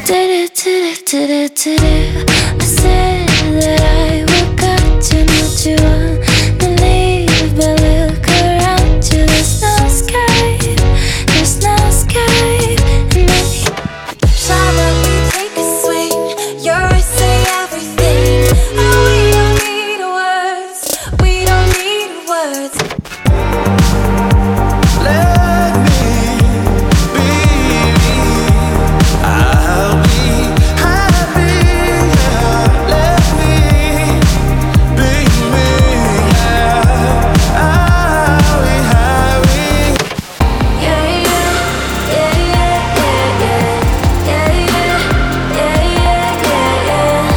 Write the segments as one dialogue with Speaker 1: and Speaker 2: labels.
Speaker 1: I said that I woke up to not you wanna leave, but look around you, there's no escape, there's no escape. And then
Speaker 2: Shall we take a swing? Your eyes say everything. Oh, we don't need words. We don't need words.
Speaker 3: Let me be. I'll be happy. Yeah. Let me be me. Yeah. I'll be happy.
Speaker 2: Yeah, yeah, yeah, yeah, yeah, yeah, yeah, yeah, yeah, yeah.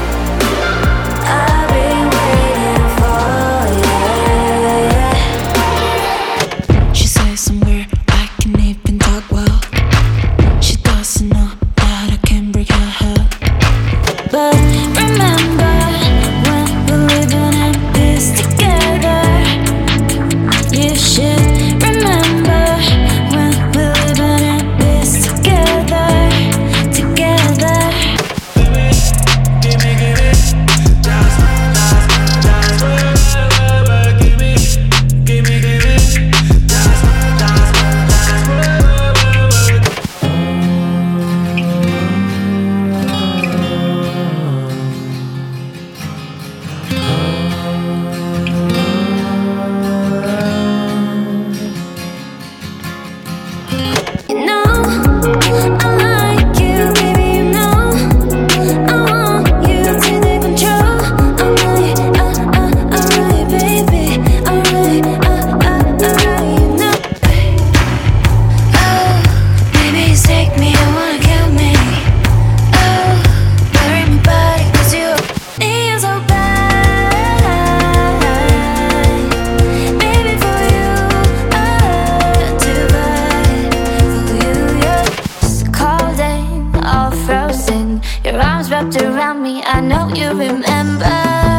Speaker 2: I've been waiting for you.
Speaker 1: she says somewhere I can even talk well. She doesn't know that I can break her heart. But remember when we're living in this together. You should remember when we're living in this together, together. You know I like you, baby. You know I want you to take control. Alright, baby. Alright, you know. Oh, baby, you take me, you wanna kill me. Oh, bury my body 'cause you need you so bad. Baby, for you, I'd do right. For you, you're cold and all frozen. Your arms wrapped around me, I know you remember.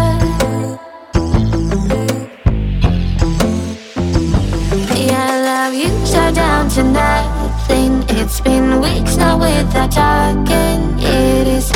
Speaker 1: Yeah, I love you so down to nothing. It's been weeks now without talking. It is